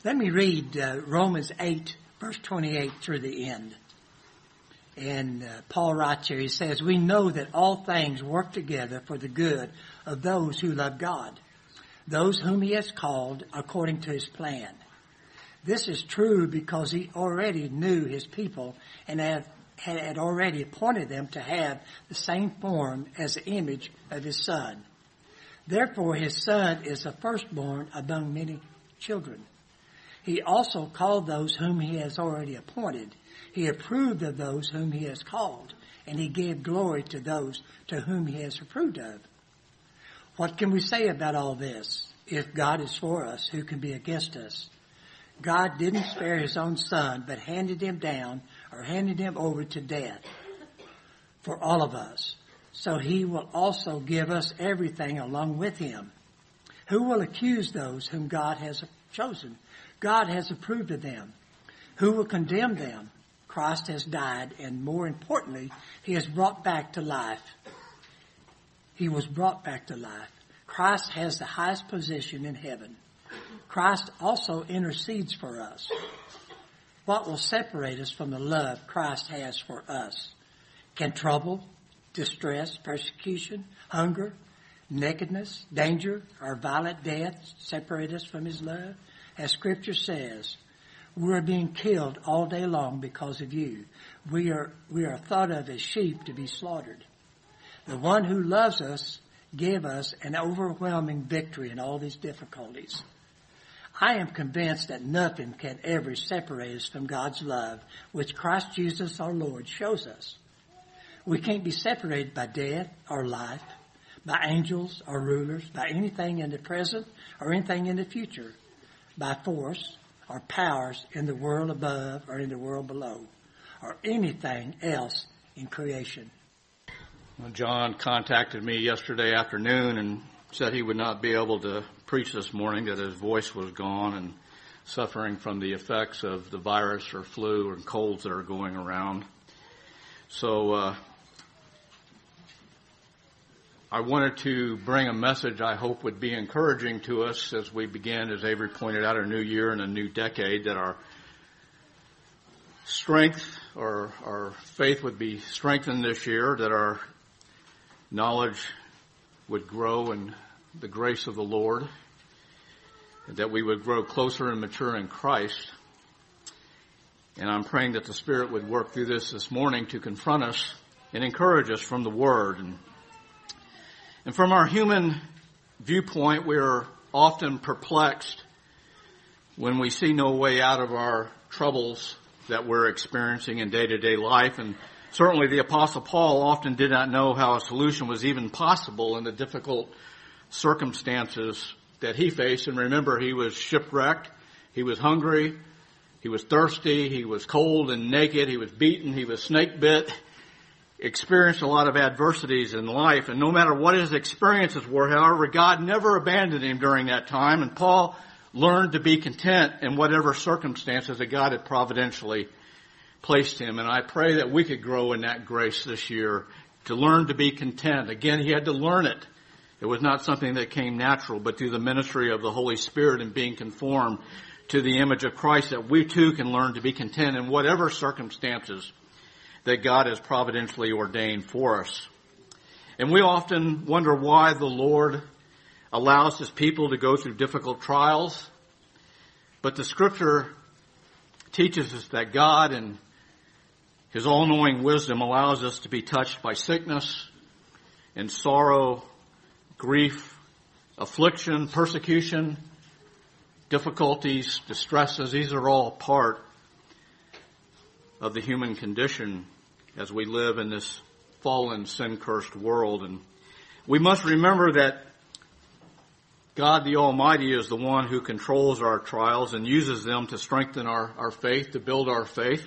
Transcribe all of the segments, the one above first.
Let me read Romans 8, verse 28 through the end. And Paul writes here, he says, "We know that all things work together for the good of those who love God, those whom he has called according to his plan. This is true because he already knew his people and had already appointed them to have the same form as the image of his Son. Therefore his Son is the firstborn among many children. He also called those whom he has already appointed. He approved of those whom he has called, and he gave glory to those to whom he has approved of. What can we say about all this? If God is for us, who can be against us? God didn't spare his own Son, but handed him over to death for all of us. So he will also give us everything along with him. Who will accuse those whom God has chosen? God has approved of them. Who will condemn them? Christ has died, and more importantly, he has brought back to life. He was brought back to life. Christ has the highest position in heaven. Christ also intercedes for us. What will separate us from the love Christ has for us? Can trouble, distress, persecution, hunger, nakedness, danger, or violent death separate us from his love? As Scripture says, we are being killed all day long because of you. We are thought of as sheep to be slaughtered. The one who loves us gave us an overwhelming victory in all these difficulties. I am convinced that nothing can ever separate us from God's love, which Christ Jesus our Lord shows us. We can't be separated by death or life, by angels or rulers, by anything in the present or anything in the future, by force or powers in the world above or in the world below, or anything else in creation. Well, John contacted me yesterday afternoon and said he would not be able to preach this morning, that his voice was gone and suffering from the effects of the virus or flu or colds that are going around. So I wanted to bring a message I hope would be encouraging to us as we begin, as Avery pointed out, a new year and a new decade, that our strength or our faith would be strengthened this year, that our knowledge would grow in the grace of the Lord, and that we would grow closer and mature in Christ. And I'm praying that the Spirit would work through this morning to confront us and encourage us from the Word. And from our human viewpoint, we are often perplexed when we see no way out of our troubles that we're experiencing in day-to-day life. And certainly the Apostle Paul often did not know how a solution was even possible in the difficult circumstances that he faced. And remember, he was shipwrecked, he was hungry, he was thirsty, he was cold and naked, he was beaten, he was snake bit, experienced a lot of adversities in life. And no matter what his experiences were, however, God never abandoned him during that time. And Paul learned to be content in whatever circumstances that God had providentially placed him. And I pray that we could grow in that grace this year, to learn to be content. Again, he had to learn it. It was not something that came natural, but through the ministry of the Holy Spirit and being conformed to the image of Christ, that we too can learn to be content in whatever circumstances that God has providentially ordained for us. And we often wonder why the Lord allows his people to go through difficult trials. But the Scripture teaches us that God in his all-knowing wisdom allows us to be touched by sickness and sorrow, grief, affliction, persecution, difficulties, distresses. These are all part of the human condition as we live in this fallen, sin-cursed world. And we must remember that God the Almighty is the one who controls our trials and uses them to strengthen our faith, to build our faith.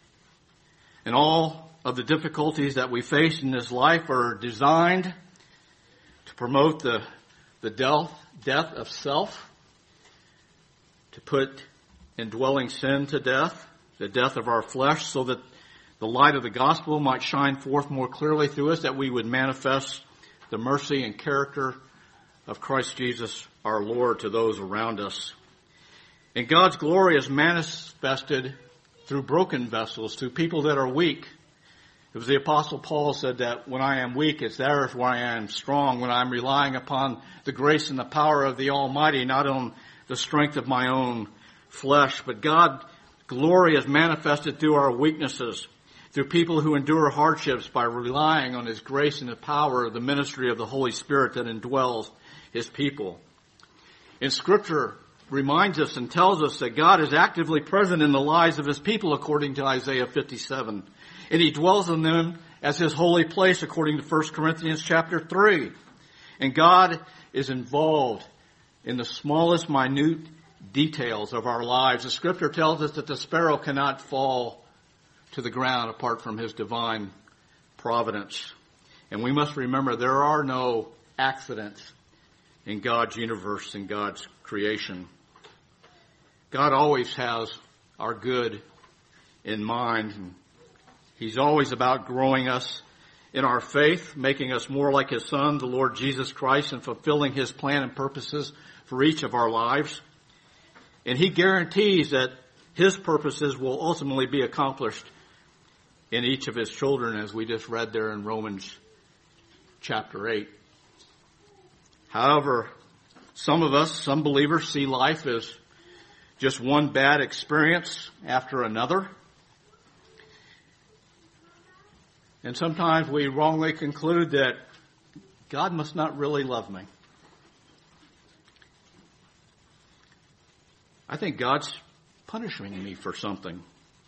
And all of the difficulties that we face in this life are designed to promote the death of self, to put indwelling sin to death, the death of our flesh, so that the light of the gospel might shine forth more clearly through us, that we would manifest the mercy and character of Christ Jesus our Lord to those around us. And God's glory is manifested through broken vessels, through people that are weak. It was the Apostle Paul said that when I am weak, it's there where I am strong, when I'm relying upon the grace and the power of the Almighty, not on the strength of my own flesh. But God's glory is manifested through our weaknesses, through people who endure hardships by relying on His grace and the power of the ministry of the Holy Spirit that indwells His people. And Scripture reminds us and tells us that God is actively present in the lives of His people according to Isaiah 57. And He dwells in them as His holy place according to 1 Corinthians chapter 3. And God is involved in the smallest minute details of our lives. The Scripture tells us that the sparrow cannot fall to the ground apart from His divine providence. And we must remember there are no accidents in God's universe and God's creation. God always has our good in mind. And He's always about growing us in our faith, making us more like His Son, the Lord Jesus Christ, and fulfilling His plan and purposes for each of our lives. And He guarantees that His purposes will ultimately be accomplished in each of His children, as we just read there in Romans chapter 8. However, some of us, some believers, see life as just one bad experience after another. And sometimes we wrongly conclude that God must not really love me. I think God's punishing me for something.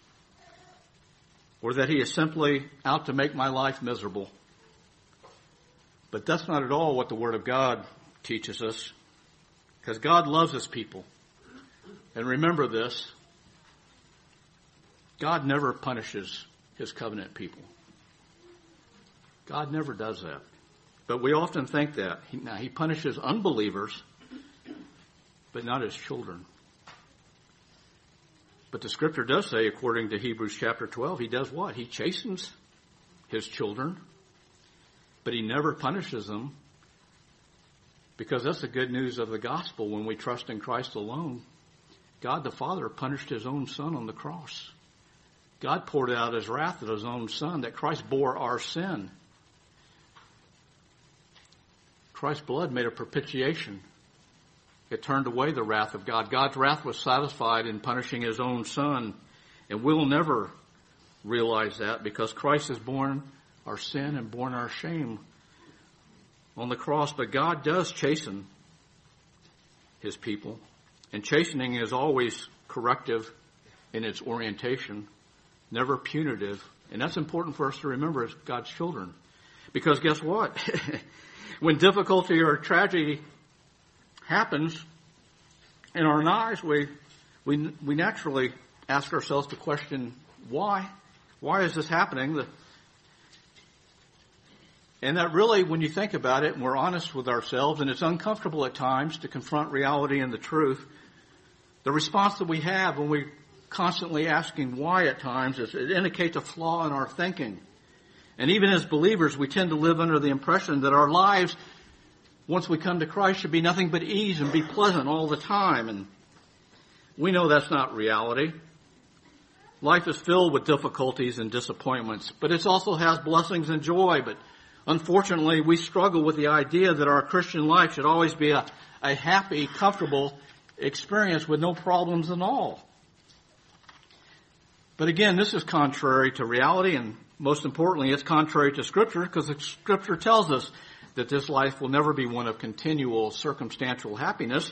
Or that He is simply out to make my life miserable. But that's not at all what the Word of God teaches us. Because God loves His people. And remember this, God never punishes His covenant people. God never does that. But we often think that. He punishes unbelievers, but not His children. But the Scripture does say, according to Hebrews chapter 12, He does what? He chastens His children, but He never punishes them, because that's the good news of the gospel. When we trust in Christ alone, God the Father punished His own Son on the cross. God poured out His wrath at His own Son, that Christ bore our sin. Christ's blood made a propitiation. It turned away the wrath of God. God's wrath was satisfied in punishing His own Son. And we'll never realize that, because Christ has borne our sin and borne our shame on the cross. But God does chasten His people. And chastening is always corrective in its orientation, never punitive. And that's important for us to remember as God's children. Because guess what? When difficulty or tragedy happens in our lives, we naturally ask ourselves the question, why? Why is this happening? And that really, when you think about it, and we're honest with ourselves, and it's uncomfortable at times to confront reality and the truth, the response that we have when we're constantly asking why at times is it indicates a flaw in our thinking. And even as believers, we tend to live under the impression that our lives, once we come to Christ, should be nothing but ease and be pleasant all the time. And we know that's not reality. Life is filled with difficulties and disappointments, but it also has blessings and joy. But unfortunately, we struggle with the idea that our Christian life should always be a happy, comfortable experience with no problems at all. But again, this is contrary to reality, and most importantly, it's contrary to Scripture, because the Scripture tells us that this life will never be one of continual circumstantial happiness.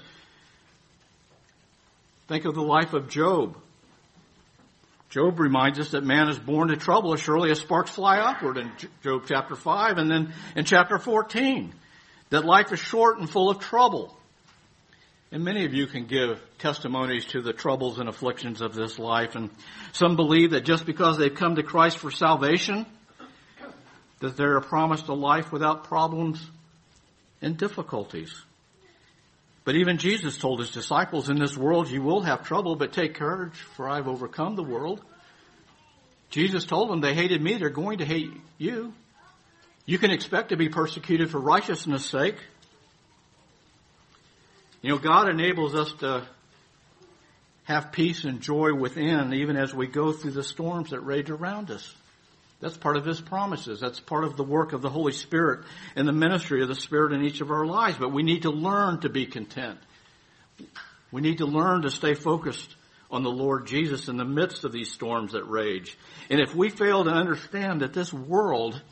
Think of the life of Job. Job reminds us that man is born to trouble as surely as sparks fly upward in Job chapter 5, and then in chapter 14, that life is short and full of trouble. And many of you can give testimonies to the troubles and afflictions of this life. And some believe that just because they've come to Christ for salvation, that they're promised a life without problems and difficulties. But even Jesus told His disciples, in this world you will have trouble, but take courage, for I've overcome the world. Jesus told them, they hated me, they're going to hate you. You can expect to be persecuted for righteousness' sake. You know, God enables us to have peace and joy within, even as we go through the storms that rage around us. That's part of His promises. That's part of the work of the Holy Spirit and the ministry of the Spirit in each of our lives. But we need to learn to be content. We need to learn to stay focused on the Lord Jesus in the midst of these storms that rage. And if we fail to understand that this world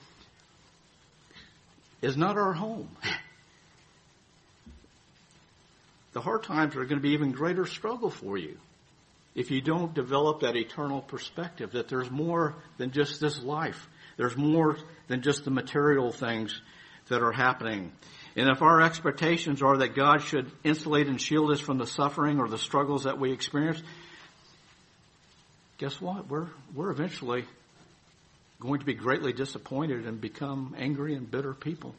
is not our home, the hard times are going to be even greater struggle for you if you don't develop that eternal perspective, that there's more than just this life. There's more than just the material things that are happening. And if our expectations are that God should insulate and shield us from the suffering or the struggles that we experience, guess what? We're eventually going to be greatly disappointed and become angry and bitter people.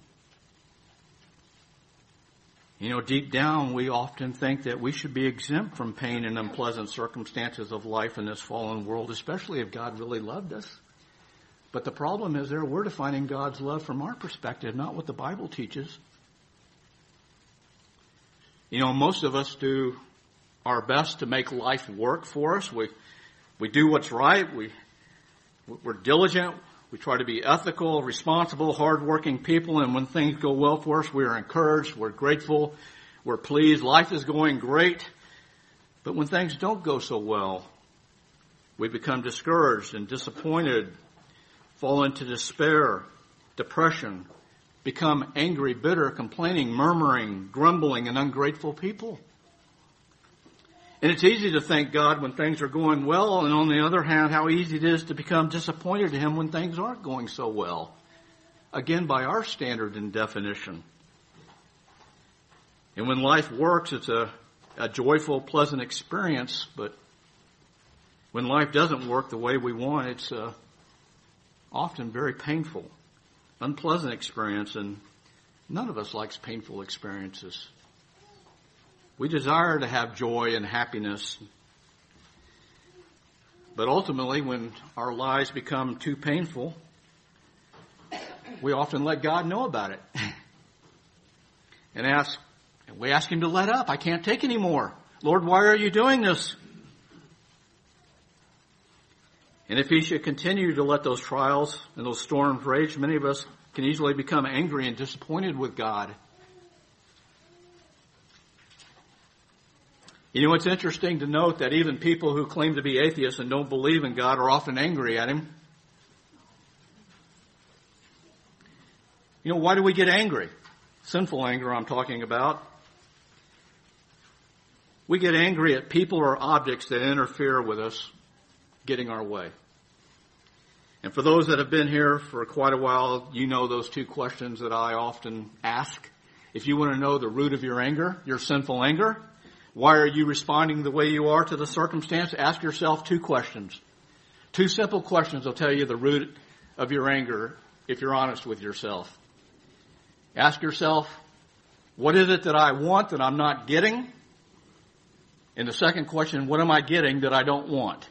You know, deep down, we often think that we should be exempt from pain and unpleasant circumstances of life in this fallen world, especially if God really loved us. But the problem is we're defining God's love from our perspective, not what the Bible teaches. You know, most of us do our best to make life work for us. We do what's right. We're diligent. We try to be ethical, responsible, hardworking people, and when things go well for us, we are encouraged, we're grateful, we're pleased, life is going great. But when things don't go so well, we become discouraged and disappointed, fall into despair, depression, become angry, bitter, complaining, murmuring, grumbling, and ungrateful people. And it's easy to thank God when things are going well, and on the other hand, how easy it is to become disappointed in Him when things aren't going so well. Again, by our standard and definition. And when life works, it's a joyful, pleasant experience, but when life doesn't work the way we want, it's often very painful, unpleasant experience, and none of us likes painful experiences. We desire to have joy and happiness. But ultimately, when our lives become too painful, we often let God know about it. And we ask Him to let up. I can't take any more. Lord, why are you doing this? And if He should continue to let those trials and those storms rage, many of us can easily become angry and disappointed with God. You know, it's interesting to note that even people who claim to be atheists and don't believe in God are often angry at Him. You know, why do we get angry? Sinful anger I'm talking about. We get angry at people or objects that interfere with us getting our way. And for those that have been here for quite a while, you know those two questions that I often ask. If you want to know the root of your anger, your sinful anger, why are you responding the way you are to the circumstance? Ask yourself two questions. Two simple questions will tell you the root of your anger if you're honest with yourself. Ask yourself, what is it that I want that I'm not getting? And the second question, what am I getting that I don't want?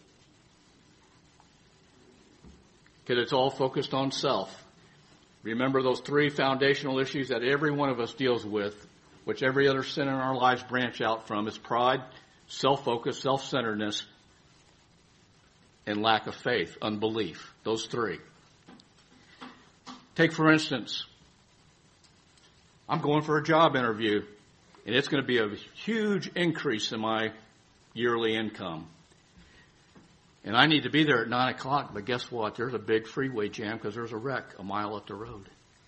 Because it's all focused on self. Remember those three foundational issues that every one of us deals with, which every other sin in our lives branch out from, is pride, self-focus, self-centeredness, and lack of faith, unbelief. Those three. Take, for instance, I'm going for a job interview, and it's going to be a huge increase in my yearly income. And I need to be there at 9 o'clock, but guess what? There's a big freeway jam because there's a wreck a mile up the road.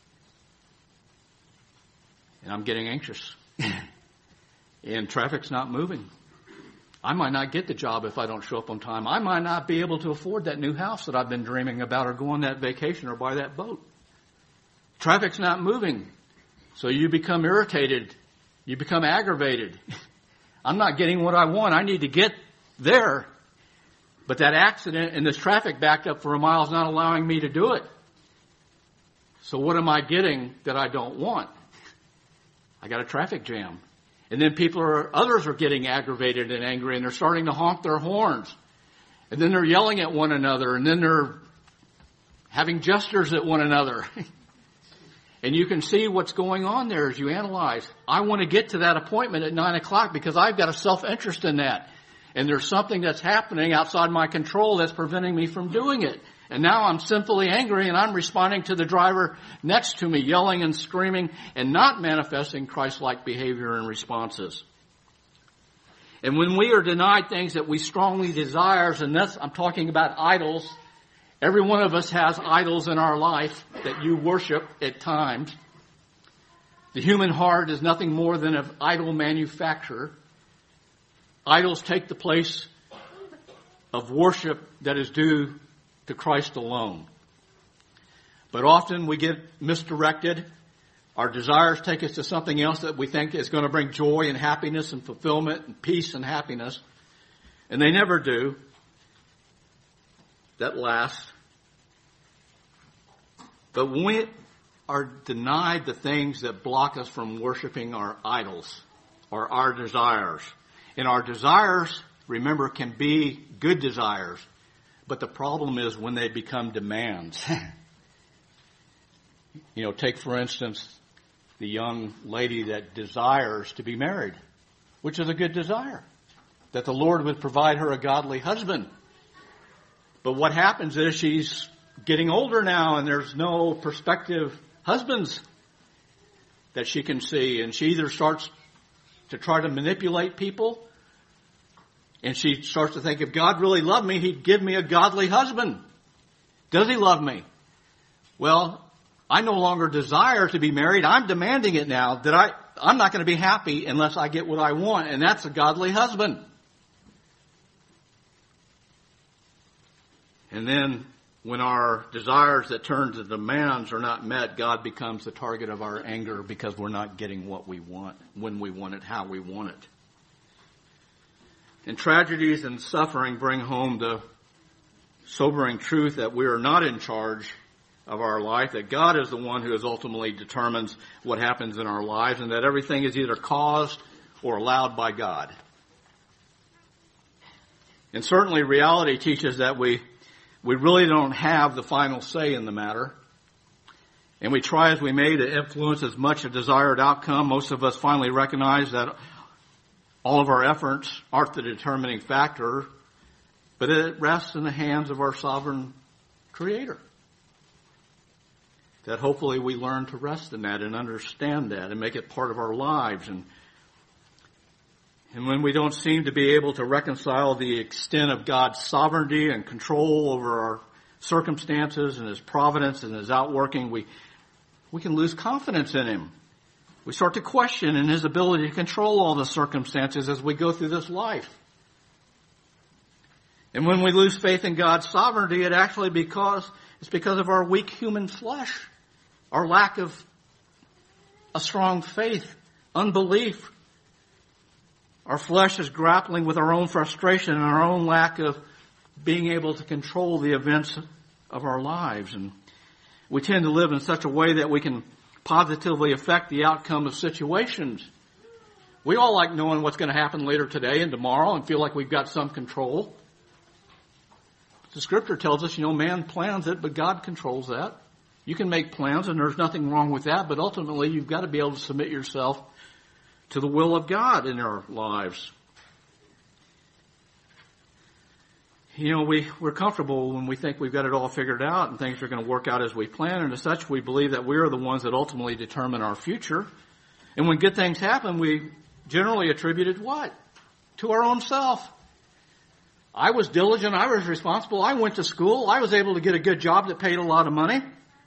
And I'm getting anxious. And traffic's not moving. I might not get the job if I don't show up on time. I might not be able to afford that new house that I've been dreaming about, or go on that vacation, or buy that boat. Traffic's not moving. So you become irritated. You become aggravated. I'm not getting what I want. I need to get there. But that accident and this traffic backed up for a mile is not allowing me to do it. So what am I getting that I don't want? I got a traffic jam. And then others are getting aggravated and angry, and they're starting to honk their horns. And then they're yelling at one another, and then they're having gestures at one another. And you can see what's going on there as you analyze. I want to get to that appointment at 9 o'clock because I've got a self-interest in that. and there's something that's happening outside my control that's preventing me from doing it. And now I'm sinfully angry, and I'm responding to the driver next to me, yelling and screaming, and not manifesting Christ-like behavior and responses. And when we are denied things that we strongly desire, and that's, I'm talking about idols. Every one of us has idols in our life that you worship at times. The human heart is nothing more than an idol manufacturer. Idols take the place of worship that is due to Christ alone. But often we get misdirected. Our desires take us to something else that we think is going to bring joy and happiness and fulfillment and peace and happiness. And they never do. That lasts. But when we are denied the things that block us from worshiping our idols or our desires, and our desires, remember, can be good desires, but the problem is when they become demands. Take for instance the young lady that desires to be married, which is a good desire, that the Lord would provide her a godly husband. But what happens is she's getting older now, and there's no prospective husbands that she can see, and she either starts to try to manipulate people, and she starts to think, if God really loved me, He'd give me a godly husband. Does He love me? Well, I no longer desire to be married. I'm demanding it now. I'm not going to be happy unless I get what I want, and that's a godly husband. And then when our desires that turn to demands are not met, God becomes the target of our anger because we're not getting what we want, when we want it, how we want it. And tragedies and suffering bring home the sobering truth that we are not in charge of our life, that God is the one who ultimately determines what happens in our lives, and that everything is either caused or allowed by God. And certainly reality teaches that we really don't have the final say in the matter. And we try as we may to influence as much a desired outcome. Most of us finally recognize that all of our efforts aren't the determining factor, but it rests in the hands of our sovereign Creator. That hopefully we learn to rest in that and understand that and make it part of our lives. And when we don't seem to be able to reconcile the extent of God's sovereignty and control over our circumstances and His providence and His outworking, we can lose confidence in Him. We start to question in His ability to control all the circumstances as we go through this life. And when we lose faith in God's sovereignty, it's because of our weak human flesh, our lack of a strong faith, unbelief. Our flesh is grappling with our own frustration and our own lack of being able to control the events of our lives. And we tend to live in such a way that we can positively affect the outcome of situations. We all like knowing what's going to happen later today and tomorrow and feel like we've got some control. The Scripture tells us, man plans it, but God controls that. You can make plans, and there's nothing wrong with that, but ultimately you've got to be able to submit yourself to the will of God in our lives. We're comfortable when we think we've got it all figured out and things are going to work out as we plan, and as such we believe that we are the ones that ultimately determine our future. And when good things happen, we generally attribute it what? To our own self. I was diligent, I was responsible, I went to school, I was able to get a good job that paid a lot of money.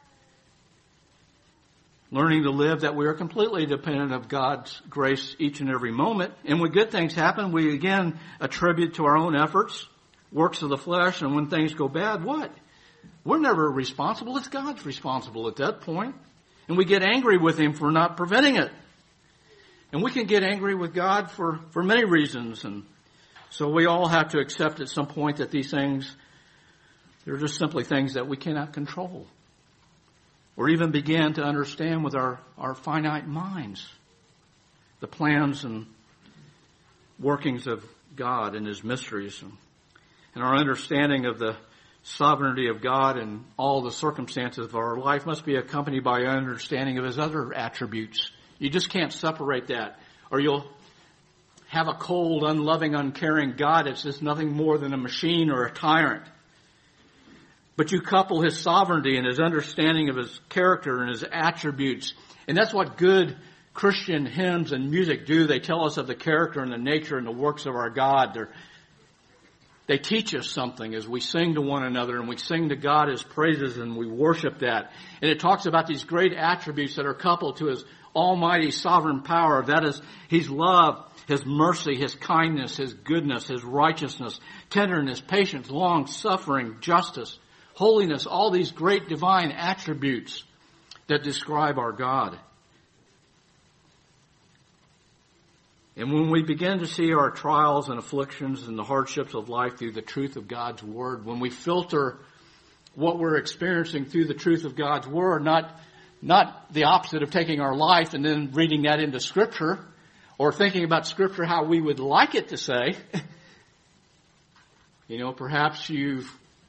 Learning to live that we are completely dependent of God's grace each and every moment. And when good things happen, we again attribute to our own efforts, works of the flesh, and when things go bad, what? We're never responsible. It's God's responsible at that point. And we get angry with Him for not preventing it. And we can get angry with God for many reasons. And so we all have to accept at some point that these things, they're just simply things that we cannot control. Or even begin to understand with our finite minds the plans and workings of God and His mysteries. And our understanding of the sovereignty of God and all the circumstances of our life must be accompanied by an understanding of His other attributes. You just can't separate that, or you'll have a cold, unloving, uncaring God. It's just nothing more than a machine or a tyrant. But you couple his sovereignty and his understanding of his character and his attributes. And that's what good Christian hymns and music do. They tell us of the character and the nature and the works of our God. They teach us something as we sing to one another and we sing to God his praises and we worship that. And it talks about these great attributes that are coupled to his almighty sovereign power. That is his love, his mercy, his kindness, his goodness, his righteousness, tenderness, patience, long suffering, justice, holiness, all these great divine attributes that describe our God. And when we begin to see our trials and afflictions and the hardships of life through the truth of God's Word, when we filter what we're experiencing through the truth of God's Word, not the opposite of taking our life and then reading that into Scripture, or thinking about Scripture how we would like it to say. Perhaps you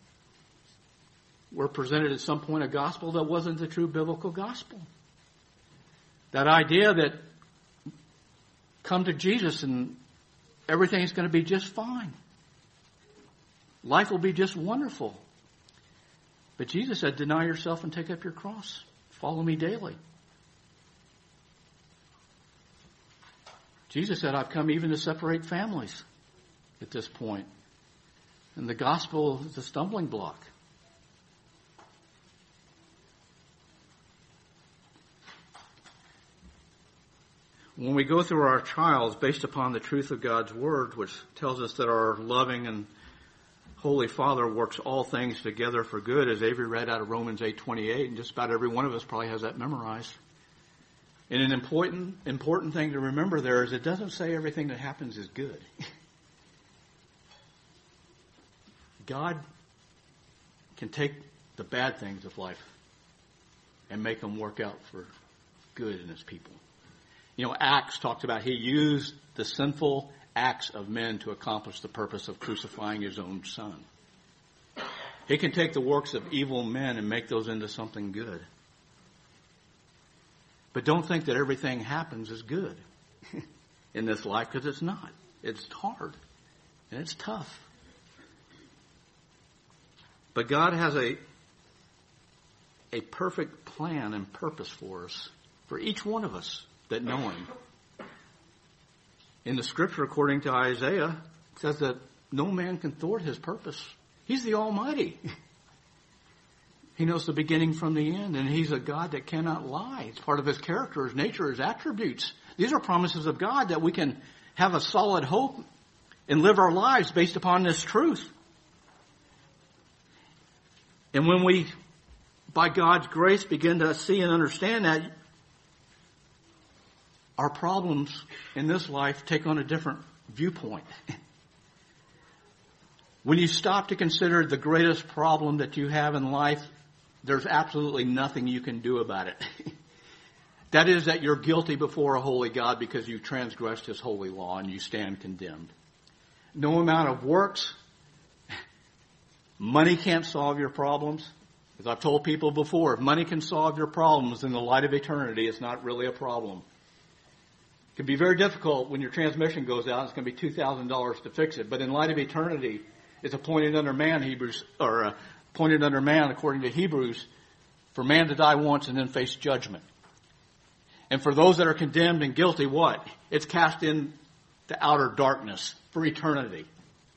were presented at some point a gospel that wasn't the true biblical gospel. That idea that come to Jesus and everything's going to be just fine. Life will be just wonderful. But Jesus said, deny yourself and take up your cross. Follow me daily. Jesus said, I've come even to separate families at this point. And the gospel is a stumbling block. When we go through our trials based upon the truth of God's Word, which tells us that our loving and Holy Father works all things together for good, as Avery read out of Romans 8:28, and just about every one of us probably has that memorized. And an important thing to remember there is it doesn't say everything that happens is good. God can take the bad things of life and make them work out for good in his people. Acts talks about he used the sinful acts of men to accomplish the purpose of crucifying his own son. He can take the works of evil men and make those into something good. But don't think that everything happens is good in this life, because it's not. It's hard and it's tough. But God has a perfect plan and purpose for us, for each one of us that know him. In the scripture, according to Isaiah, it says that no man can thwart his purpose. He's the Almighty. He knows the beginning from the end, and he's a God that cannot lie. It's part of his character, his nature, his attributes. These are promises of God that we can have a solid hope and live our lives based upon this truth. And when we, by God's grace, begin to see and understand that, our problems in this life take on a different viewpoint. When you stop to consider the greatest problem that you have in life, there's absolutely nothing you can do about it. That is that you're guilty before a holy God because you've transgressed his holy law and you stand condemned. No amount of works, money can't solve your problems. As I've told people before, if money can solve your problems in the light of eternity, it's not really a problem. It can be very difficult when your transmission goes out. It's going to be $2,000 to fix it. But in light of eternity, it's appointed under man, appointed under man, according to Hebrews, for man to die once and then face judgment. And for those that are condemned and guilty, what? It's cast into outer darkness for eternity.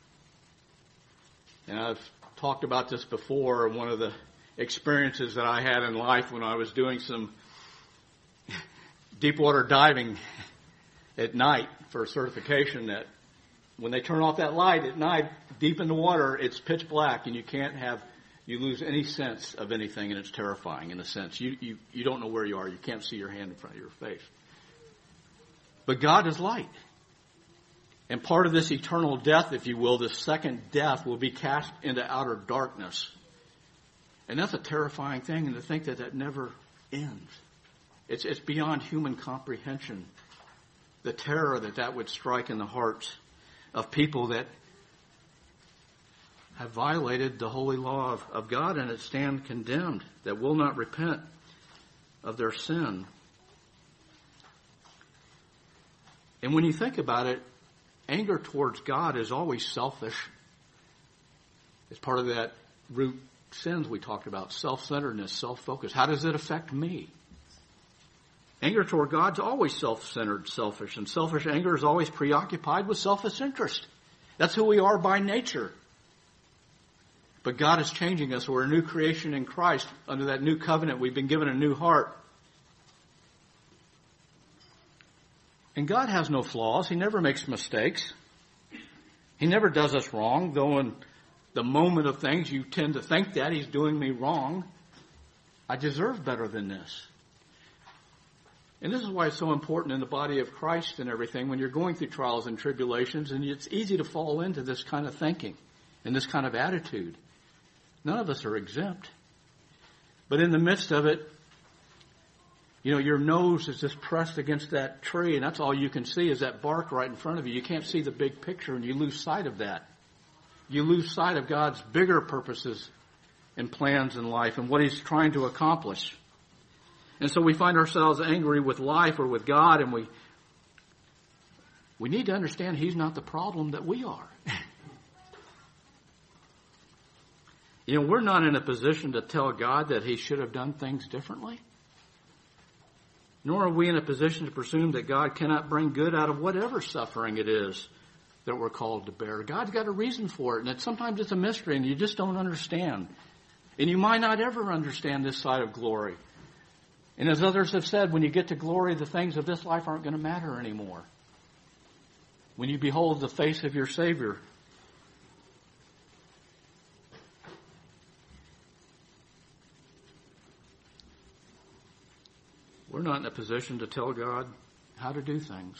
And I've talked about this before. One of the experiences that I had in life when I was doing some deep water diving at night for a certification, that when they turn off that light at night, deep in the water, it's pitch black and you lose any sense of anything, and it's terrifying in a sense. You don't know where you are. You can't see your hand in front of your face. But God is light. And part of this eternal death, if you will, this second death, will be cast into outer darkness. And that's a terrifying thing, and to think that that never ends. It's beyond human comprehension. The terror that would strike in the hearts of people that have violated the holy law of God and that stand condemned, that will not repent of their sin. And when you think about it, anger towards God is always selfish. It's part of that root sins we talked about, self-centeredness, self-focus. How does it affect me? Anger toward God's always self-centered, selfish, and selfish anger is always preoccupied with selfish interest. That's who we are by nature. But God is changing us. We're a new creation in Christ. Under that new covenant, we've been given a new heart. And God has no flaws. He never makes mistakes. He never does us wrong, though in the moment of things you tend to think that He's doing me wrong. I deserve better than this. And this is why it's so important in the body of Christ and everything when you're going through trials and tribulations, and it's easy to fall into this kind of thinking and this kind of attitude. None of us are exempt. But in the midst of it, you know, your nose is just pressed against that tree, and that's all you can see is that bark right in front of you. You can't see the big picture, and you lose sight of that. You lose sight of God's bigger purposes and plans in life and what He's trying to accomplish. And so we find ourselves angry with life or with God, and we need to understand He's not the problem, that we are. You know, we're not in a position to tell God that He should have done things differently. Nor are we in a position to presume that God cannot bring good out of whatever suffering it is that we're called to bear. God's got a reason for it, and sometimes it's a mystery, and you just don't understand. And you might not ever understand this side of glory. And as others have said, when you get to glory, the things of this life aren't going to matter anymore. When you behold the face of your Savior. We're not in a position to tell God how to do things.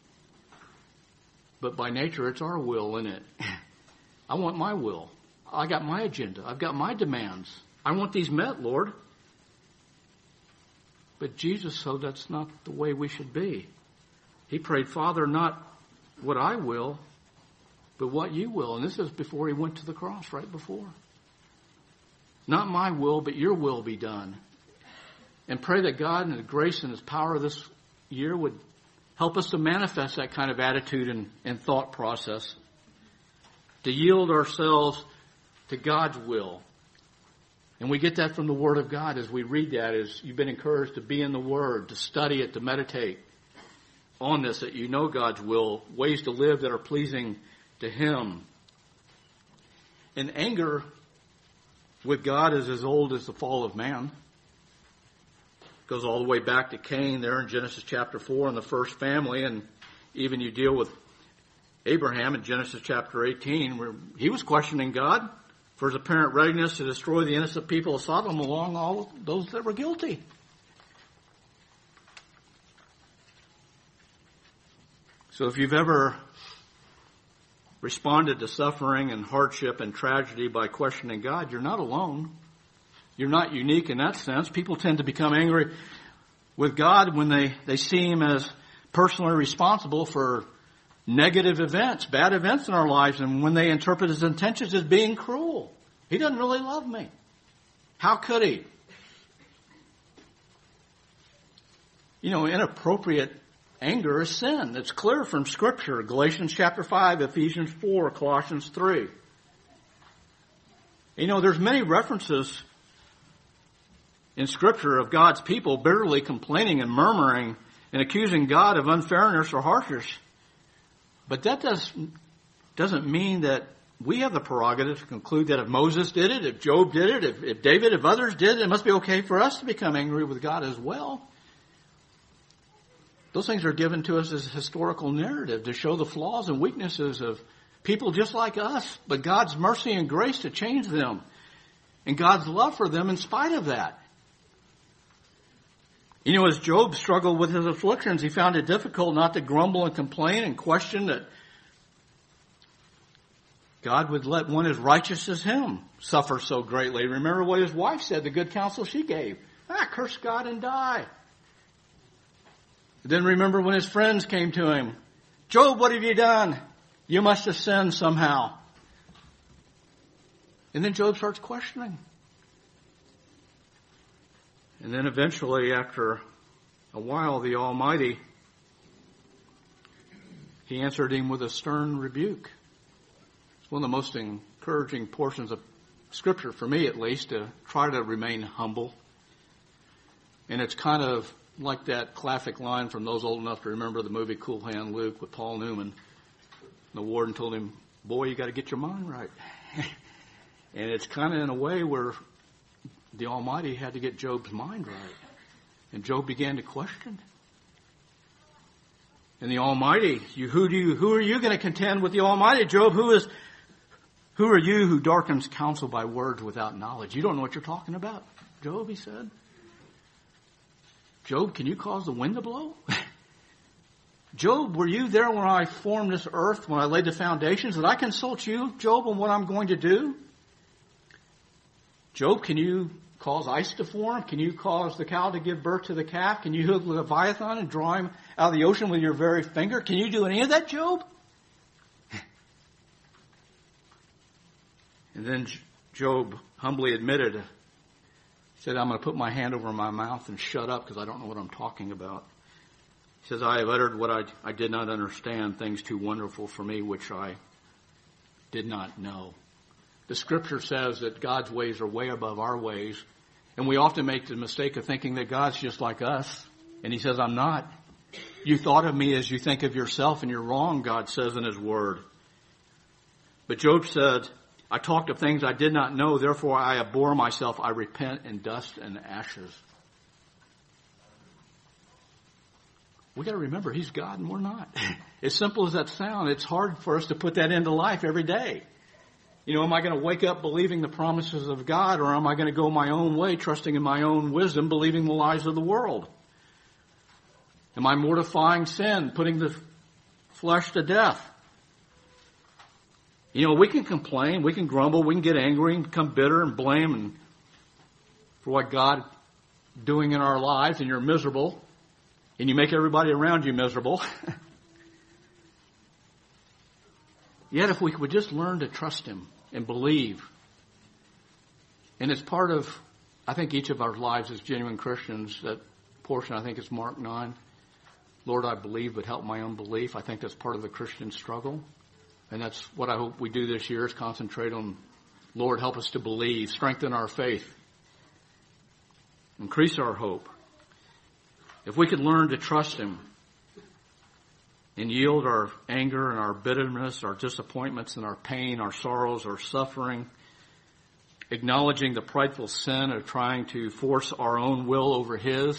But by nature, it's our will, isn't it? I want my will. I got my agenda. I've got my demands. I want these met, Lord. But Jesus said that's not the way we should be. He prayed, Father, not what I will, but what you will. And this is before He went to the cross, right before. Not my will, but your will be done. And pray that God and the grace and His power this year would help us to manifest that kind of attitude and thought process. To yield ourselves to God's will. And we get that from the Word of God as we read that, as you've been encouraged to be in the Word, to study it, to meditate on this, that you know God's will, ways to live that are pleasing to Him. And anger with God is as old as the fall of man. It goes all the way back to Cain there in Genesis chapter 4 in the first family, and even you deal with Abraham in Genesis chapter 18, where he was questioning God for His apparent readiness to destroy the innocent people of Sodom along all those that were guilty. So if you've ever responded to suffering and hardship and tragedy by questioning God, you're not alone. You're not unique in that sense. People tend to become angry with God when they see Him as personally responsible for negative events, bad events in our lives, and when they interpret His intentions as being cruel. He doesn't really love me. How could He? You know, inappropriate anger is sin. It's clear from Scripture. Galatians chapter 5, Ephesians 4, Colossians 3. You know, there's many references in Scripture of God's people bitterly complaining and murmuring and accusing God of unfairness or harshness. But that doesn't mean that we have the prerogative to conclude that if Moses did it, if Job did it, if David, if others did it, it must be okay for us to become angry with God as well. Those things are given to us as a historical narrative to show the flaws and weaknesses of people just like us, but God's mercy and grace to change them, and God's love for them in spite of that. You know, as Job struggled with his afflictions, he found it difficult not to grumble and complain and question that God would let one as righteous as him suffer so greatly. Remember what his wife said, the good counsel she gave. Curse God and die. Then remember when his friends came to him. Job, what have you done? You must have sinned somehow. And then Job starts questioning. And then eventually, after a while, the Almighty he answered him with a stern rebuke. It's one of the most encouraging portions of Scripture, for me at least, to try to remain humble. And it's kind of like that classic line from those old enough to remember the movie Cool Hand Luke with Paul Newman. The warden told him, boy, you got to get your mind right. And it's kind of in a way where the Almighty had to get Job's mind right. And Job began to question. And the Almighty, who are you going to contend with the Almighty, Job? Who are you who darkens counsel by words without knowledge? You don't know what you're talking about, Job, he said. Job, can you cause the wind to blow? Job, were you there when I formed this earth, when I laid the foundations? Did I consult you, Job, on what I'm going to do? Job, can you cause ice to form? Can you cause the cow to give birth to the calf? Can you hook Leviathan and draw him out of the ocean with your very finger? Can you do any of that, Job? And then Job humbly admitted, he said, I'm going to put my hand over my mouth and shut up because I don't know what I'm talking about. He says, I have uttered what I did not understand, things too wonderful for me which I did not know. The Scripture says that God's ways are way above our ways, and we often make the mistake of thinking that God's just like us. And he says, I'm not. You thought of me as you think of yourself, and you're wrong, God says in his word. But Job said, I talked of things I did not know, therefore I abhor myself, I repent in dust and ashes. We got to remember, he's God and we're not. As simple as that sounds, it's hard for us to put that into life every day. You know, am I going to wake up believing the promises of God, or am I going to go my own way, trusting in my own wisdom, believing the lies of the world? Am I mortifying sin, putting the flesh to death? You know, we can complain, we can grumble, we can get angry and become bitter and blame for what God is doing in our lives, and you're miserable, and you make everybody around you miserable. Yet if we would just learn to trust him and believe, and it's part of, I think, each of our lives as genuine Christians, that portion, I think it's Mark 9, Lord, I believe, but help my unbelief. I think that's part of the Christian struggle. And that's what I hope we do this year, is concentrate on, Lord, help us to believe, strengthen our faith, increase our hope. If we could learn to trust him and yield our anger and our bitterness, our disappointments and our pain, our sorrows, our suffering, acknowledging the prideful sin of trying to force our own will over his,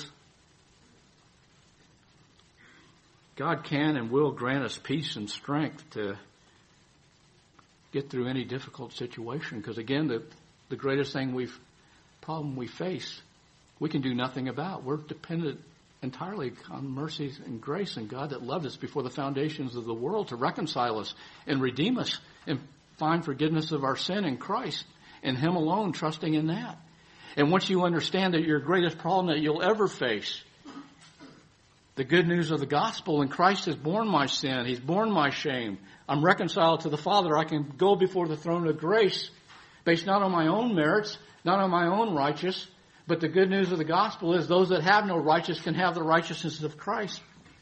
God can and will grant us peace and strength to get through any difficult situation. Because again, the greatest problem we face, we can do nothing about. We're dependent entirely on mercy and grace and God that loved us before the foundations of the world to reconcile us and redeem us and find forgiveness of our sin in Christ and him alone, trusting in that. And once you understand that your greatest problem that you'll ever face, the good news of the gospel, and Christ has borne my sin, he's borne my shame, I'm reconciled to the Father, I can go before the throne of grace based not on my own merits, not on my own righteousness, but the good news of the gospel is those that have no righteousness can have the righteousness of Christ.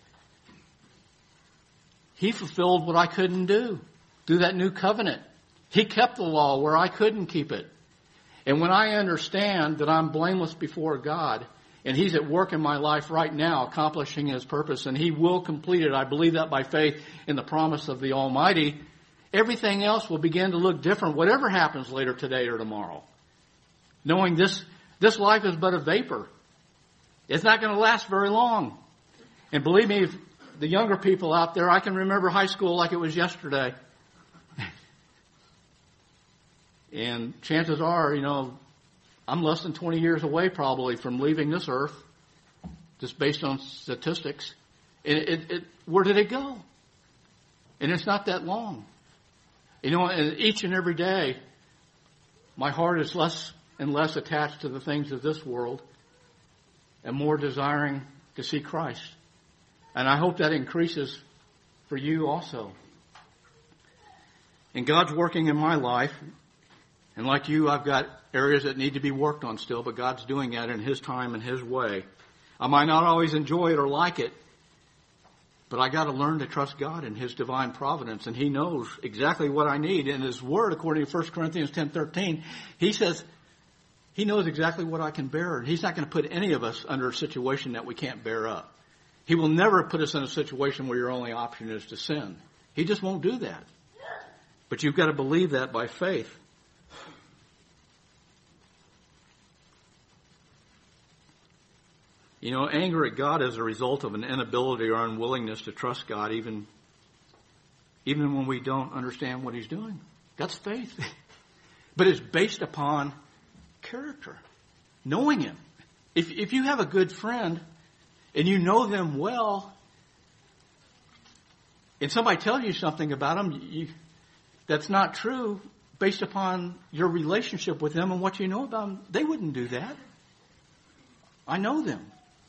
He fulfilled what I couldn't do through that new covenant. He kept the law where I couldn't keep it. And when I understand that I'm blameless before God, and he's at work in my life right now, accomplishing his purpose, and he will complete it, I believe that by faith in the promise of the Almighty, everything else will begin to look different, whatever happens later today or tomorrow. Knowing this life is but a vapor. It's not going to last very long. And believe me, the younger people out there, I can remember high school like it was yesterday. And chances are, I'm less than 20 years away probably from leaving this earth, just based on statistics. And where did it go? And it's not that long. And each and every day, my heart is less and less attached to the things of this world and more desiring to see Christ. And I hope that increases for you also. And God's working in my life. And like you, I've got areas that need to be worked on still, but God's doing that in his time and his way. I might not always enjoy it or like it, But I got to learn to trust God in His divine providence, and He knows exactly what I need. In His Word, according to 1 Corinthians 10:13, He says He knows exactly what I can bear, and He's not going to put any of us under a situation that we can't bear up. He will never put us in a situation where your only option is to sin. He just won't do that. But you've got to believe that by faith. You know, anger at God is a result of an inability or unwillingness to trust God even when we don't understand what He's doing. That's faith. But it's based upon character, knowing Him. If you have a good friend and you know them well, and somebody tells you something about them that's not true based upon your relationship with them and what you know about them, they wouldn't do that. I know them.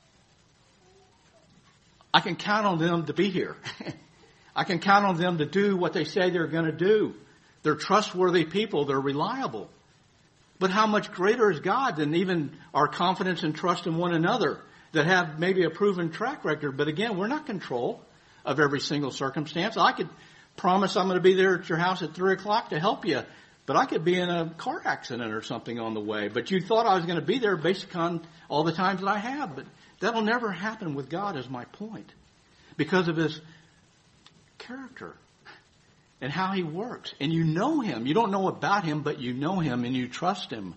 I can count on them to be here. I can count on them to do what they say they're going to do. They're trustworthy people. They're reliable. But how much greater is God than even our confidence and trust in one another that have maybe a proven track record? But again, we're not in control of every single circumstance. I could promise I'm going to be there at your house at 3 o'clock to help you, but I could be in a car accident or something on the way. But you thought I was going to be there based on all the times that I have. But that'll never happen with God, is my point. Because of His character and how He works. And you know Him. You don't know about Him, but you know Him and you trust Him.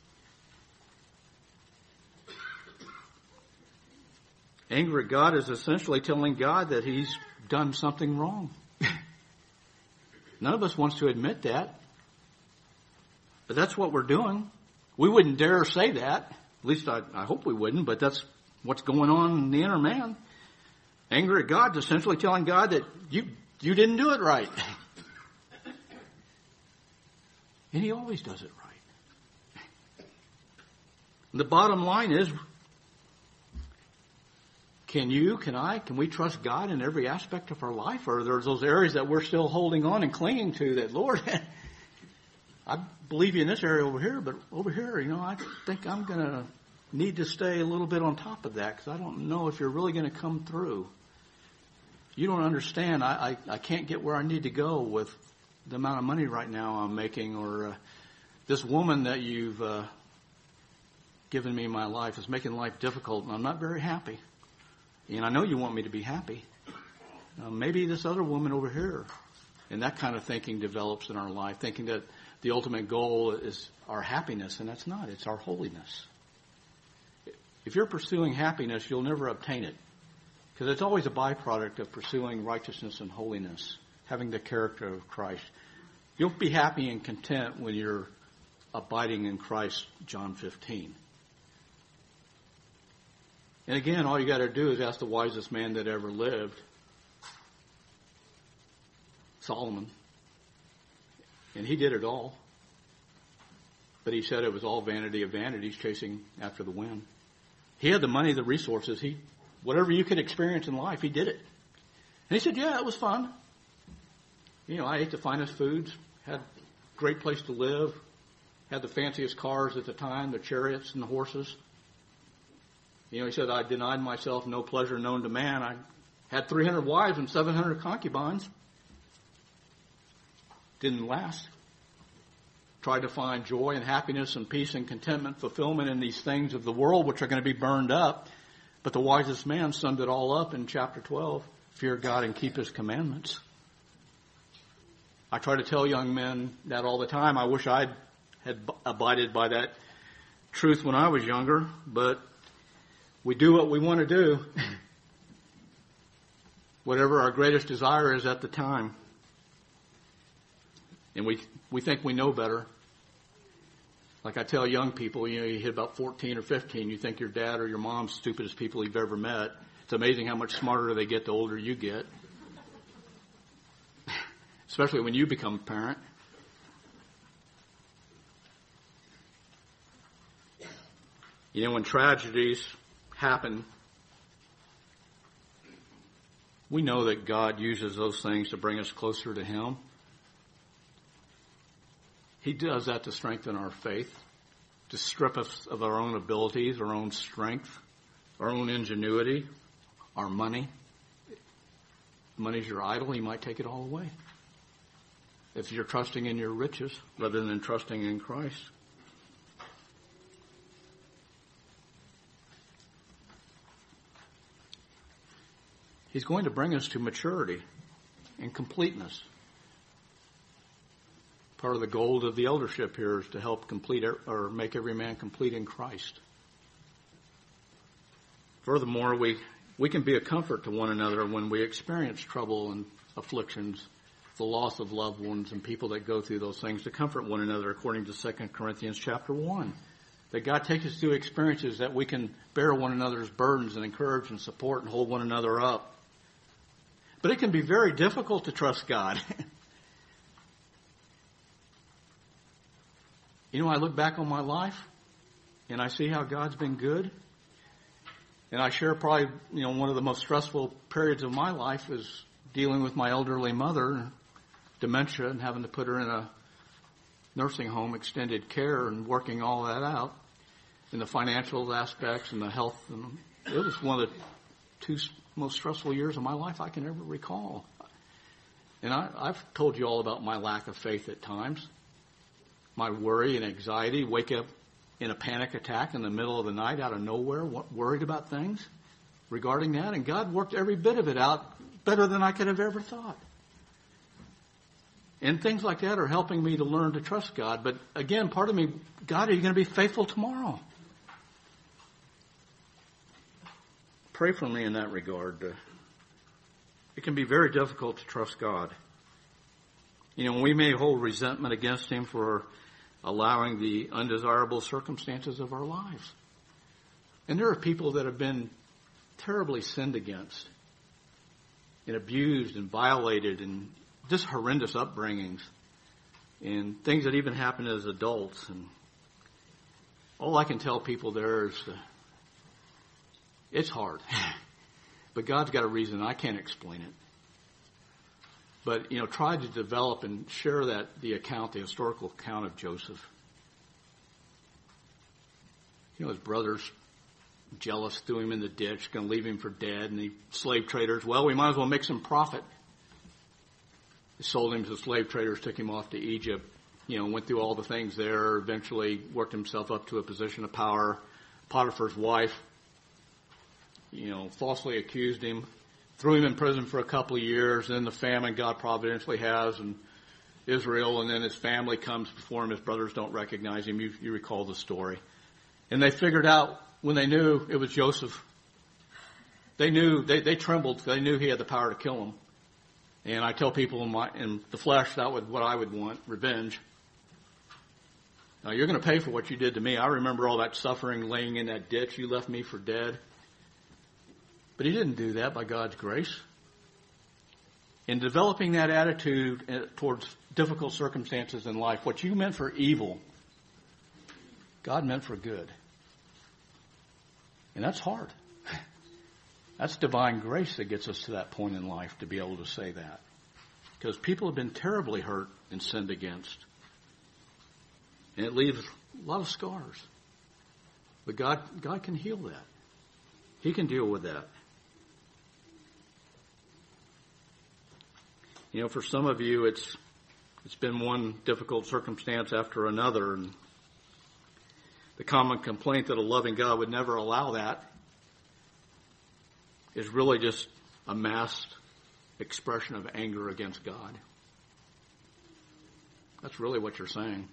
Anger at God is essentially telling God that He's done something wrong. None of us wants to admit that. But that's what we're doing. We wouldn't dare say that. At least I hope we wouldn't, but that's what's going on in the inner man. Anger at God is essentially telling God that you didn't do it right. And He always does it right. And the bottom line is, can we trust God in every aspect of our life? Or are there those areas that we're still holding on and clinging to that, Lord, I believe you in this area over here, but over here, I think I'm going to need to stay a little bit on top of that because I don't know if you're really going to come through. You don't understand. I can't get where I need to go with the amount of money right now I'm making, or this woman that you've given me in my life is making life difficult, and I'm not very happy. And I know you want me to be happy. Maybe this other woman over here. And that kind of thinking develops in our life, thinking that the ultimate goal is our happiness, and that's not. It's our holiness. If you're pursuing happiness, you'll never obtain it. Because it's always a byproduct of pursuing righteousness and holiness, having the character of Christ. You'll be happy and content when you're abiding in Christ, John 15. And again, all you got to do is ask the wisest man that ever lived, Solomon. And he did it all. But he said it was all vanity of vanities, chasing after the wind. He had the money, the resources. Whatever you could experience in life, he did it. And he said, yeah, it was fun. I ate the finest foods, had a great place to live, had the fanciest cars at the time, the chariots and the horses. He said, I denied myself no pleasure known to man. I had 300 wives and 700 concubines. Didn't last. Tried to find joy and happiness and peace and contentment, fulfillment in these things of the world which are going to be burned up. But the wisest man summed it all up in chapter 12. Fear God and keep His commandments. I try to tell young men that all the time. I wish I had abided by that truth when I was younger, but we do what we want to do. Whatever our greatest desire is at the time. And we think we know better. Like I tell young people, you hit about 14 or 15, you think your dad or your mom's the stupidest people you've ever met. It's amazing how much smarter they get the older you get. Especially when you become a parent. When tragedies happen, we know that God uses those things to bring us closer to Him. He does that to strengthen our faith, to strip us of our own abilities, our own strength, our own ingenuity, our money. money's your idol, he might take it all away. If you're trusting in your riches rather than trusting in Christ. He's going to bring us to maturity and completeness. Part of the goal of the eldership here is to help complete or make every man complete in Christ. Furthermore, we can be a comfort to one another when we experience trouble and afflictions, the loss of loved ones and people that go through those things, to comfort one another according to 2 Corinthians chapter 1. That God takes us through experiences that we can bear one another's burdens and encourage and support and hold one another up. But it can be very difficult to trust God. I look back on my life and I see how God's been good. And I share probably, one of the most stressful periods of my life is dealing with my elderly mother, dementia, and having to put her in a nursing home, extended care, and working all that out in the financial aspects and the health. And it was one of the 2 most stressful years of my life I can ever recall. And I've told you all about my lack of faith at times, my worry and anxiety, wake up in a panic attack in the middle of the night out of nowhere, worried about things regarding that. And God worked every bit of it out better than I could have ever thought. And things like that are helping me to learn to trust God. But again, part of me, God, are you going to be faithful tomorrow? Pray for me in that regard. It can be very difficult to trust God. We may hold resentment against Him for allowing the undesirable circumstances of our lives. And there are people that have been terribly sinned against and abused and violated and just horrendous upbringings and things that even happen as adults. And all I can tell people there is it's hard. But God's got a reason. I can't explain it. But, try to develop and share the historical account of Joseph. His brothers, jealous, threw him in the ditch, going to leave him for dead. And the slave traders, we might as well make some profit. They sold him to the slave traders, took him off to Egypt, went through all the things there, eventually worked himself up to a position of power. Potiphar's wife, falsely accused him, threw him in prison for a couple of years. Then the famine God providentially has in Israel, and then his family comes before him. His brothers don't recognize him. You recall the story. And they figured out when they knew it was Joseph. They knew, they trembled. They knew he had the power to kill him. And I tell people in the flesh, that was what I would want, revenge. Now, you're going to pay for what you did to me. I remember all that suffering, laying in that ditch. You left me for dead. But he didn't do that by God's grace. In developing that attitude towards difficult circumstances in life, what you meant for evil, God meant for good. And that's hard. That's divine grace that gets us to that point in life to be able to say that. Because people have been terribly hurt and sinned against. And it leaves a lot of scars. But God can heal that. He can deal with that. For some of you, it's been one difficult circumstance after another. And the common complaint that a loving God would never allow that is really just a masked expression of anger against God. That's really what you're saying.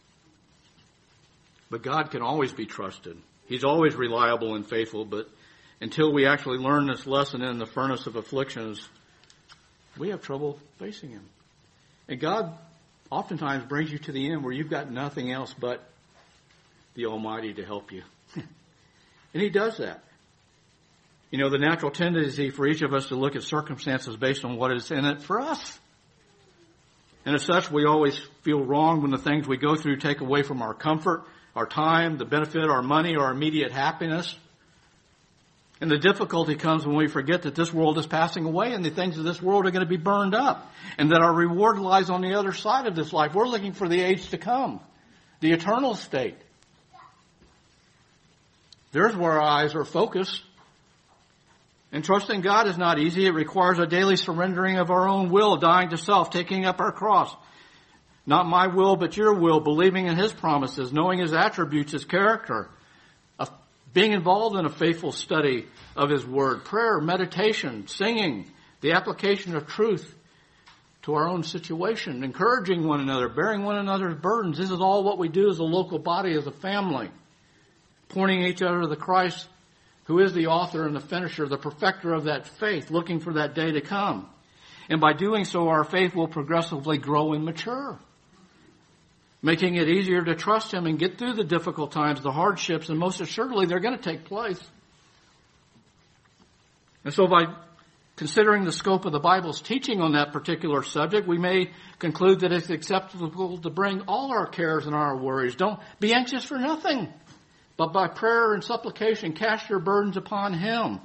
But God can always be trusted. He's always reliable and faithful, but until we actually learn this lesson in the furnace of afflictions, we have trouble facing Him. And God oftentimes brings you to the end where you've got nothing else but the Almighty to help you. And He does that. The natural tendency for each of us to look at circumstances based on what is in it for us. And as such, we always feel wrong when the things we go through take away from our comfort, our time, the benefit, our money, our immediate happiness. And the difficulty comes when we forget that this world is passing away and the things of this world are going to be burned up. And that our reward lies on the other side of this life. We're looking for the age to come, the eternal state. There's where our eyes are focused. And trusting God is not easy. It requires a daily surrendering of our own will, dying to self, taking up our cross. Not my will, but your will, believing in His promises, knowing His attributes, His character, being involved in a faithful study of His Word, prayer, meditation, singing, the application of truth to our own situation, encouraging one another, bearing one another's burdens. This is all what we do as a local body, as a family, pointing each other to the Christ who is the author and the finisher, the perfecter of that faith, looking for that day to come. And by doing so, our faith will progressively grow and mature, making it easier to trust Him and get through the difficult times, the hardships, and most assuredly they're going to take place. And so by considering the scope of the Bible's teaching on that particular subject, we may conclude that it's acceptable to bring all our cares and our worries. Don't be anxious for nothing, but by prayer and supplication, cast your burdens upon Him.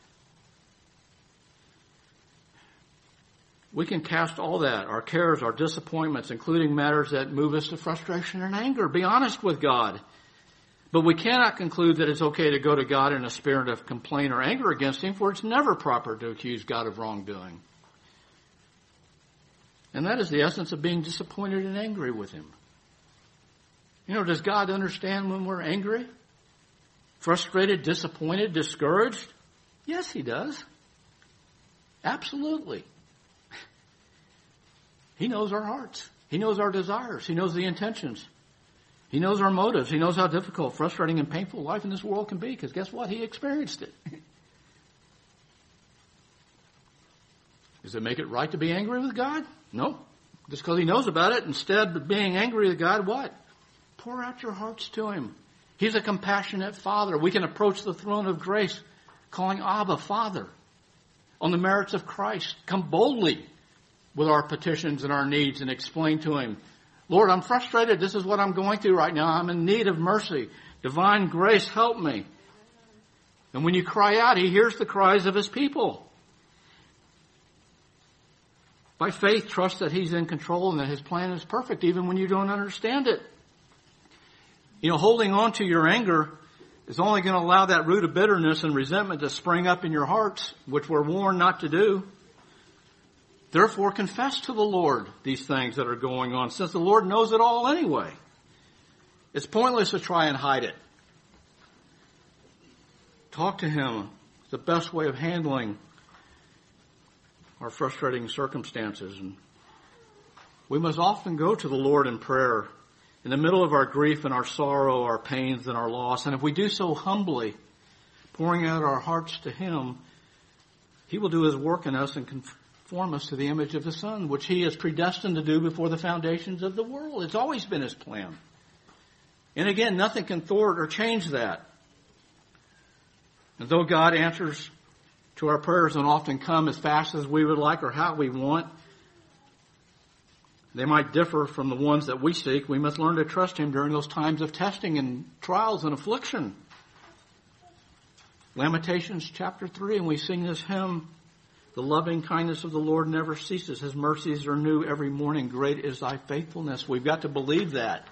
We can cast all that, our cares, our disappointments, including matters that move us to frustration and anger. Be honest with God. But we cannot conclude that it's okay to go to God in a spirit of complaint or anger against Him, for it's never proper to accuse God of wrongdoing. And that is the essence of being disappointed and angry with Him. You know, does God understand when we're angry? Frustrated, disappointed, discouraged? Yes, He does. Absolutely. He knows our hearts. He knows our desires. He knows the intentions. He knows our motives. He knows how difficult, frustrating, and painful life in this world can be, because guess what? He experienced it. Does it make it right to be angry with God? No. Just because He knows about it, instead of being angry with God, what? Pour out your hearts to Him. He's a compassionate Father. We can approach the throne of grace calling Abba, Father, on the merits of Christ. Come boldly with our petitions and our needs and explain to Him, Lord, I'm frustrated. This is what I'm going through right now. I'm in need of mercy. Divine grace, help me. And when you cry out, He hears the cries of His people. By faith, trust that He's in control and that His plan is perfect, even when you don't understand it. You know, holding on to your anger is only going to allow that root of bitterness and resentment to spring up in your hearts, which we're warned not to do. Therefore, confess to the Lord these things that are going on, since the Lord knows it all anyway. It's pointless to try and hide it. Talk to Him. It's the best way of handling our frustrating circumstances. And we must often go to the Lord in prayer in the middle of our grief and our sorrow, our pains and our loss. And if we do so humbly, pouring out our hearts to Him, He will do His work in us and conform us to the image of His Son, which He is predestined to do before the foundations of the world. It's always been His plan. And again, nothing can thwart or change that. And though God answers to our prayers don't often come as fast as we would like or how we want, they might differ from the ones that we seek. We must learn to trust Him during those times of testing and trials and affliction. Lamentations chapter 3, and we sing this hymn, the loving kindness of the Lord never ceases. His mercies are new every morning. Great is thy faithfulness. We've got to believe that.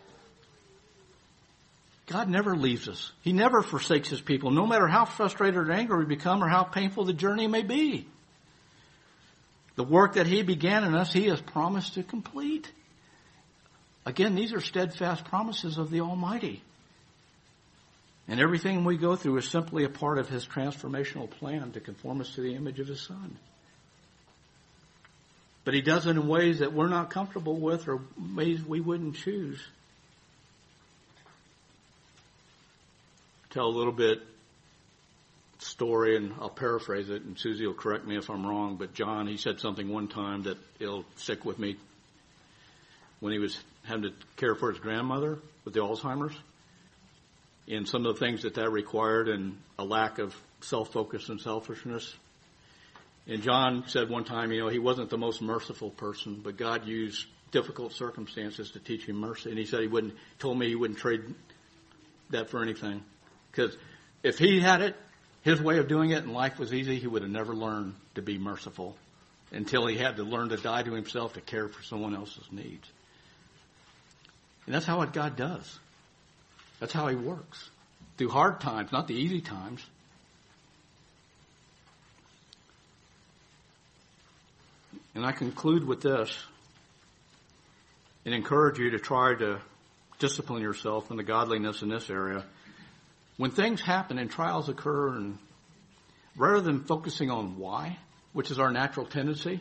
God never leaves us. He never forsakes His people, no matter how frustrated or angry we become or how painful the journey may be. The work that He began in us, He has promised to complete. Again, these are steadfast promises of the Almighty. And everything we go through is simply a part of His transformational plan to conform us to the image of His Son. But He does it in ways that we're not comfortable with or ways we wouldn't choose. Tell a little bit story, and I'll paraphrase it, and Susie will correct me if I'm wrong, but John, he said something one time that it'll stick with me when he was having to care for his grandmother with the Alzheimer's, and some of the things that required and a lack of self-focus and selfishness. And John said one time, he wasn't the most merciful person, but God used difficult circumstances to teach him mercy. And he said he wouldn't trade that for anything. Because if he had it, his way of doing it and life was easy, he would have never learned to be merciful until he had to learn to die to himself to care for someone else's needs. And that's how what God does. That's how He works. Through hard times, not the easy times. And I conclude with this and encourage you to try to discipline yourself in the godliness in this area. When things happen and trials occur, and rather than focusing on why, which is our natural tendency,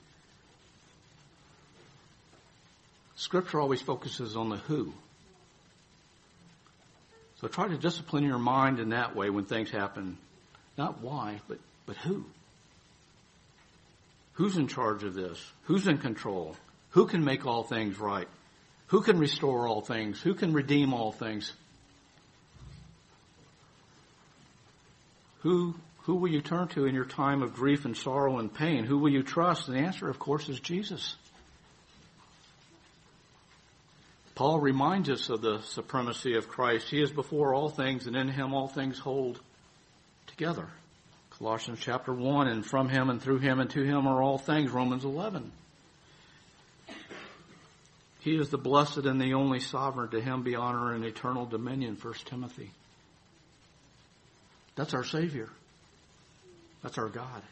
Scripture always focuses on the who. So try to discipline your mind in that way when things happen. Not why, but who. Who's in charge of this? Who's in control? Who can make all things right? Who can restore all things? Who can redeem all things? Who will you turn to in your time of grief and sorrow and pain? Who will you trust? And the answer, of course, is Jesus. Paul reminds us of the supremacy of Christ. He is before all things, and in him all things hold together. Colossians chapter 1, and from him and through him and to him are all things. Romans 11. He is the blessed and the only sovereign. To him be honor and eternal dominion. 1 Timothy. That's our Savior. That's our God.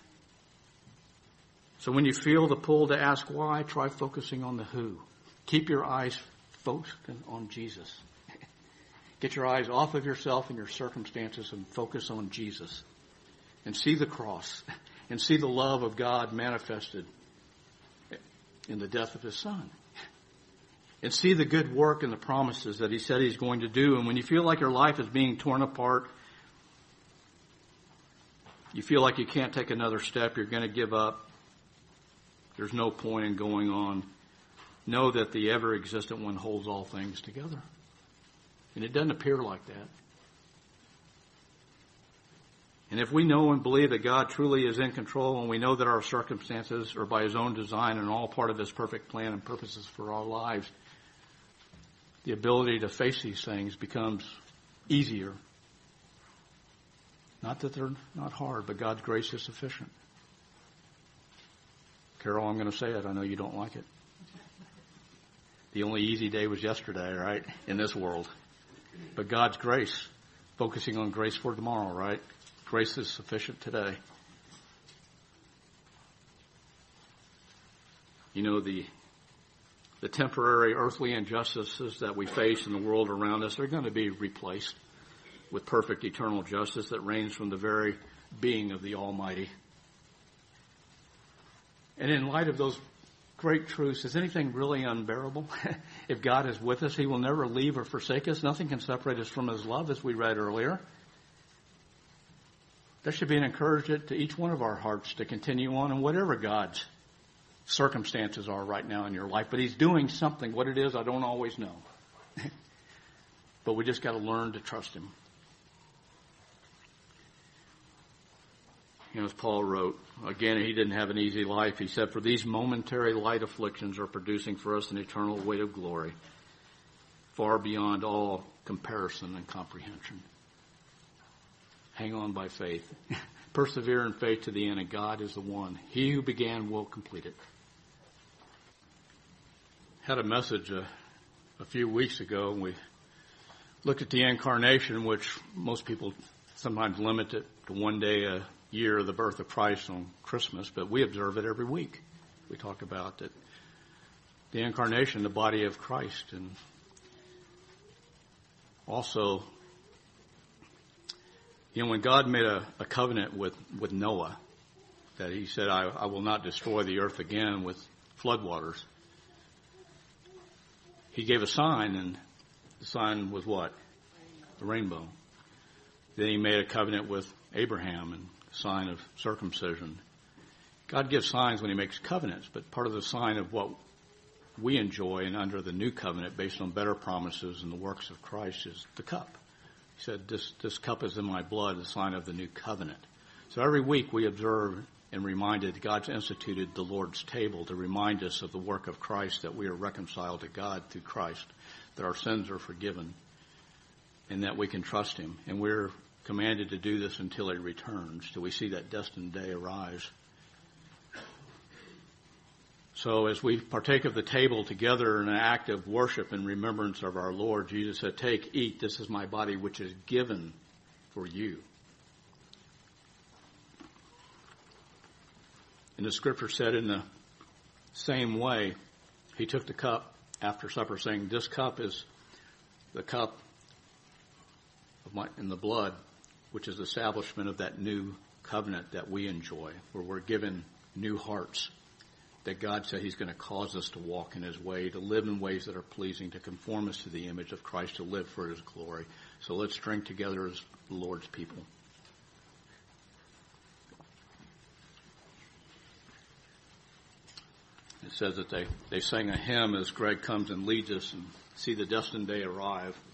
So when you feel the pull to ask why, try focusing on the who. Keep your eyes focused on Jesus. Get your eyes off of yourself and your circumstances and focus on Jesus. And see the cross. And see the love of God manifested in the death of his Son. And see the good work and the promises that he said he's going to do. And when you feel like your life is being torn apart, you feel like you can't take another step, you're going to give up, there's no point in going on, know that the ever-existent one holds all things together. And it doesn't appear like that. And if we know and believe that God truly is in control, and we know that our circumstances are by his own design and all part of his perfect plan and purposes for our lives, the ability to face these things becomes easier. Not that they're not hard, but God's grace is sufficient. Carol, I'm going to say it. I know you don't like it. The only easy day was yesterday, right? In this world. But God's grace, focusing on grace for tomorrow, right? Grace is sufficient today. You know, the temporary earthly injustices that we face in the world around us are going to be replaced with perfect eternal justice that reigns from the very being of the Almighty. And in light of those great truths, is anything really unbearable? If God is with us, he will never leave or forsake us. Nothing can separate us from his love, as we read earlier. There should be an encouragement to each one of our hearts to continue on in whatever God's circumstances are right now in your life. But he's doing something. What it is, I don't always know. But we just got to learn to trust him. You know, as Paul wrote, again, he didn't have an easy life. He said, for these momentary light afflictions are producing for us an eternal weight of glory, far beyond all comparison and comprehension. Hang on by faith. Persevere in faith to the end, and God is the one. He who began will complete it. Had a message a few weeks ago, and we looked at the incarnation, which most people sometimes limit it to one day a year of the birth of Christ on Christmas, but we observe it every week. We talk about that the incarnation, the body of Christ, and also, you know, when God made a covenant with Noah, that he said, I will not destroy the earth again with floodwaters. He gave a sign, and the sign was what? The rainbow. Then he made a covenant with Abraham, and a sign of circumcision. God gives signs when he makes covenants, but part of the sign of what we enjoy and under the new covenant based on better promises and the works of Christ is the cup. He said, this cup is in my blood, a sign of the new covenant. So every week we observe and reminded God's instituted the Lord's table to remind us of the work of Christ, that we are reconciled to God through Christ, that our sins are forgiven, and that we can trust him. And we're commanded to do this until he returns, till we see that destined day arise. So as we partake of the table together in an act of worship and remembrance of our Lord, Jesus said, take, eat, this is my body which is given for you. And the scripture said in the same way, he took the cup after supper, saying, "This cup is the cup of in the blood, which is the establishment of that new covenant that we enjoy, where we're given new hearts, that God said he's going to cause us to walk in his way, to live in ways that are pleasing, to conform us to the image of Christ, to live for his glory." So let's drink together as the Lord's people. It says that they sang a hymn as Greg comes and leads us and see the destined day arrive.